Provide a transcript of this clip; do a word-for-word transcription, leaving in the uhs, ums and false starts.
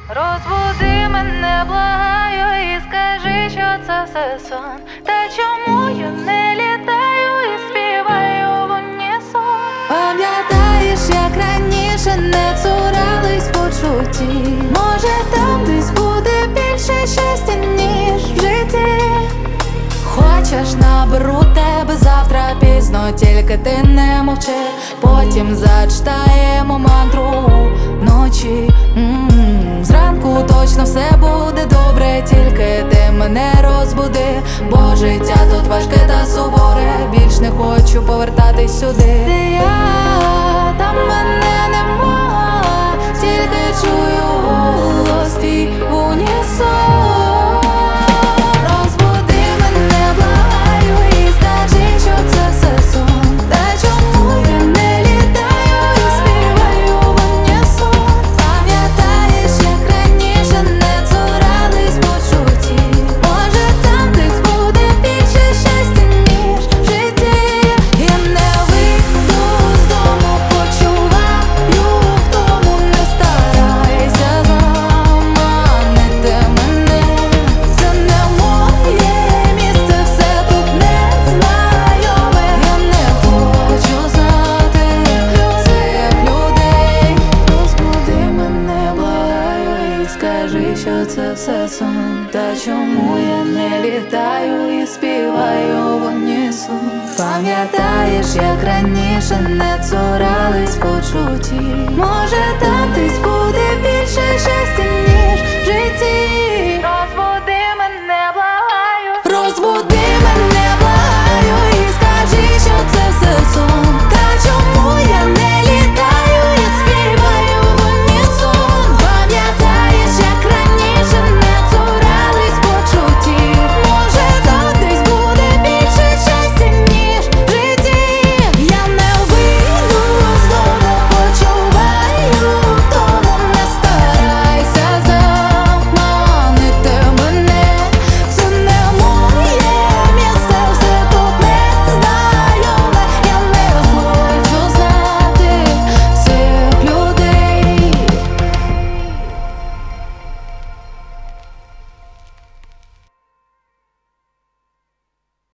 Розбуди мене, благаю, і скажи, що це все сон. Та чому я не літаю і співаю в унісон? Пам'ятаєш, як раніше не цурались почутті? Може, там десь буде більше щастя, ніж в житті? Хочеш, наберу тебе завтра пізно, тільки ти не мовчи. Потім зачитаємо мантру вночі. М-м-м. Зранку точно все буде добре, тільки ти мене розбуди. Бо життя тут важке та суворе, більш не хочу повертатись сюди. Де я, там мене нема, тільки чую голос твій в унісон. Скажи, що це все сон. Та чому я не літаю і співаю в унісон? Пам'ятаєш, як раніше не цурались почутті? Може, там ти